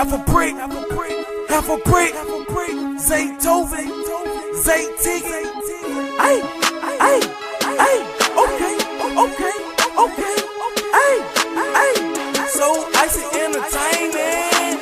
half a brick, half a brick, Zaytoven, Zay Tiggy. Ay, ay, ay, okay, okay, okay, ay, ay. So icy entertainment.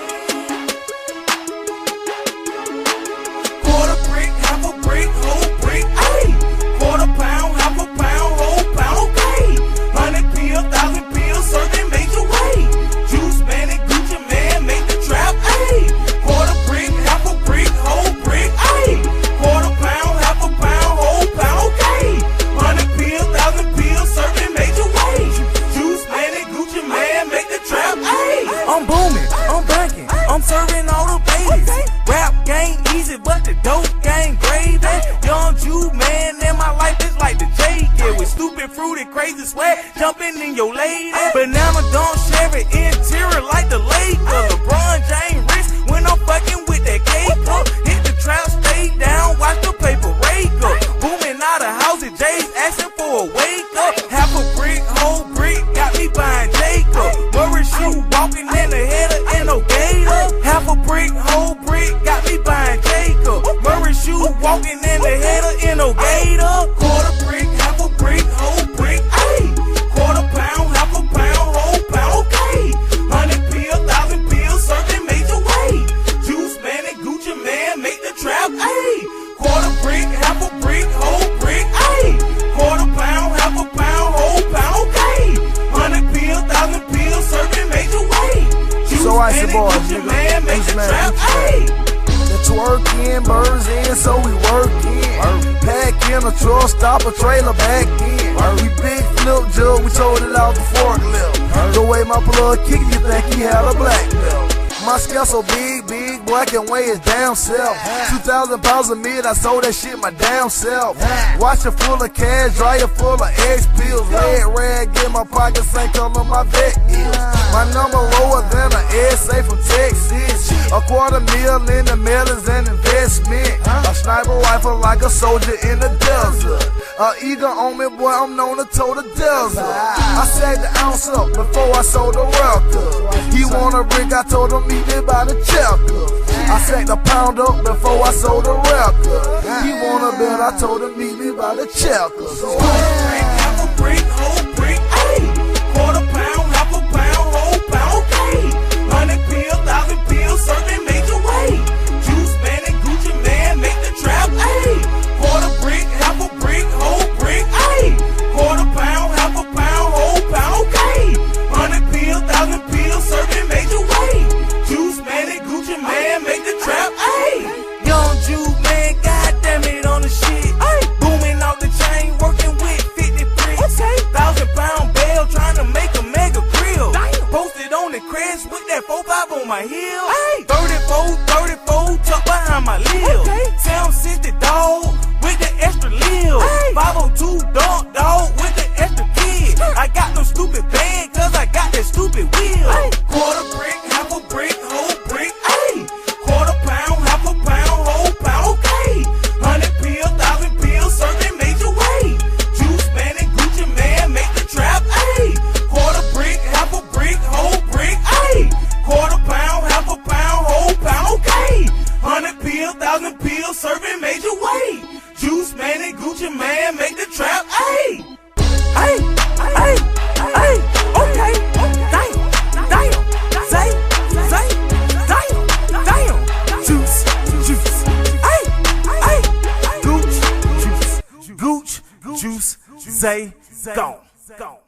Quarter brick, half a brick, whole brick, ay. Quarter pound, half a pound, whole pound, okay. 100 pills, 1,000 pills, serving major way. Juice man and Gucci man make the trap, ay. Quarter brick, half a brick, whole brick, ay. Quarter pound, half a pound, whole pound, okay. 100 pills, 1,000 pills, serving major way. Juice man and Gucci man make the trap, ay. I'm booming, I'm banking, I'm serving all the babies. Rap game easy, but the dope game gravy. Young Jew man, and my life is like the J. Yeah, with stupid, fruity, crazy swag, jumping in your lady. Banana don't share it, interior like the lake. LeBron James wrist when I'm fucking with that cake up. Hit the trap, stay down, watch the paper rake up. Booming out of houses, Jay's asking for a wake up. Half a brick, whole brick, got me buying Jacob. Murray shoe, walking in the header and no gator. Half a brick, whole brick, got me buying Jacob. Murray shoe, walking in the header and no gator. Quarter brick, half a brick, whole brick, ayy. Quarter pound, half a pound, whole pound, okay. 100 pills, 1,000 pills, serving major way. Juice man and Gucci man make the trap, ayy. Quarter brick, half a brick, whole brick, ayy. Quarter pound, half a pound, whole pound, okay. 100 pills, 1,000 pills, serving major way. Juice So man and Gucci man make the trap, ayy. The twerk in, birds in, so we work in. Pack in a truck, stop a trailer back in. We big flip jug, we told it out the forklift. The way my plug kicked, you think he had a black belt. My scale so big, boy, I can weigh it down self. 2,000 pounds of meat, I sold that shit my damn self. Watch it full of cash, dryer full of X pills. Red rag in my pocket, same color my vet is. My number lower than an SA from Texas. A $250,000 in the mail is an investment. A sniper rifle like a soldier in the desert. Eagle on me, boy, I'm known to tow the desert. I sagged the ounce up before I sold the record. He want a brick, I told him meet me by the checker. I sagged the pound up before I sold the record. He want a bet, I told him meet me by the checker. Quarter brick, half a brick, whole brick, ayy. Quarter pound, half a pound, whole pound, okay. 100 pills, 1,000 pills, serving major way. Juice man and Gucci man make the trap, ayy. Quarter brick, half a brick, whole brick, ayy. Quarter pound, half a pound, whole pound, okay. 100 pills, 1,000 pills, serving major way. Juice man and Gucci man make the trap, ayy. Young Jew man, goddamn it on the shit. Booming off the chain, working with 50 bricks. 1,000-pound bell, trying to make a mega grill. Posted on the crest with that 4-5 on my heel. 34, tucked behind my lil. Sound 60 dog with the extra lil. 502 dog with the extra kid. I got no stupid band, cause I got that stupid wheel. Quarter brick, half a brick, whole brick, ayy. Quarter pound, half a pound, whole pound, okay. 100 pills, 1,000 pills, serving major way. Juice man and Gucci man make the trap, ayy. Quarter brick, half a brick, whole brick, ayy. Quarter pound, half a pound, whole pound, okay. 100 pills, 1,000 pills, serving major way. Juice man and Gucci man make the trap, ayy. Ay, ay, ay, okay, damn, say, damn, juice, ay, Gooch, juice, Zay, gone.